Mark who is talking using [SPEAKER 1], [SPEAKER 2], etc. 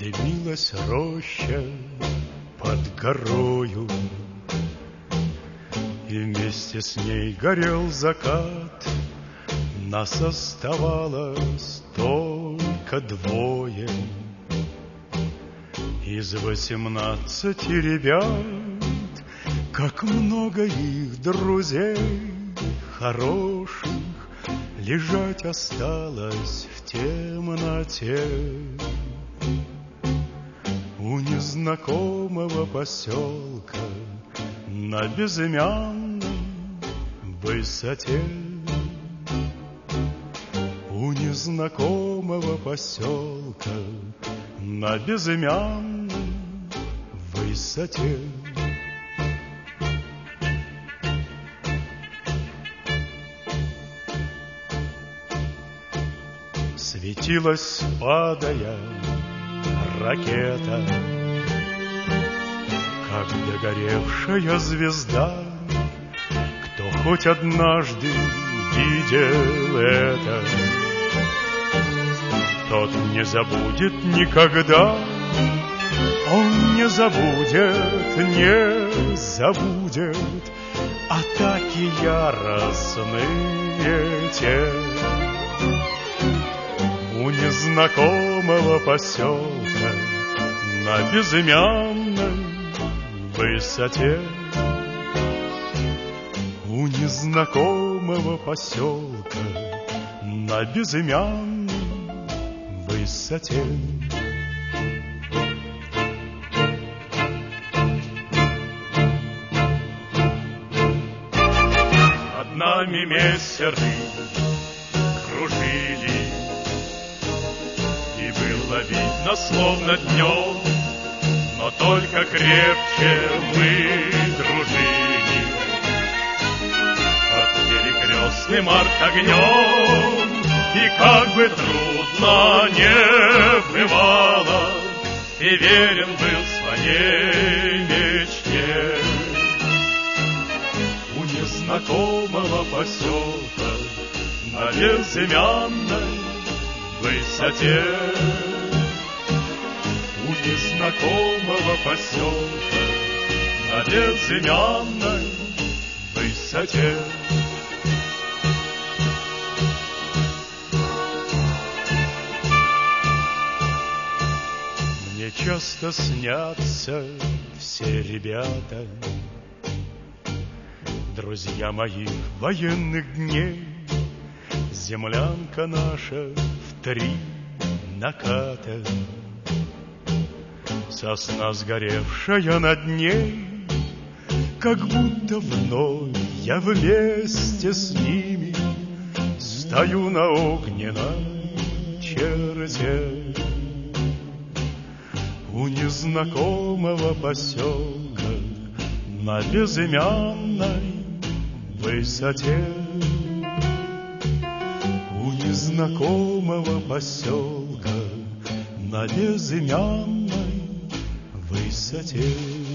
[SPEAKER 1] Дымилась роща под горою, и вместе с ней горел закат. Нас оставалось только двое из 18 ребят. Как много их друзей хороших лежать осталось в темноте у незнакомого поселка на безымянной высоте. У незнакомого поселка на безымянной высоте. Светилась, падая, ракета, как догоревшая звезда. Кто хоть однажды видел это, тот не забудет никогда. Он не забудет, не забудет атаки яростные те. У незнакомого поселка на безымянной высоте. У незнакомого поселка на безымянной высоте. Над нами мессеры кружили, и было видно, словно днем, но только крепче мы дружили. Под перекрестным арт-огнем, и как бы трудно не бывало, и верен был своей мечте. У незнакомого поселка на безымянной высоте. У незнакомого поселка на безымянной высоте. Мне часто снятся все ребята, друзья моих военных дней. Землянка наша в 3 наката, сосна сгоревшая над ней. Как будто вновь я вместе с ними стою на огненной черте. У незнакомого поселка на безымянной высоте. У незнакомого поселка на безымянной высоте.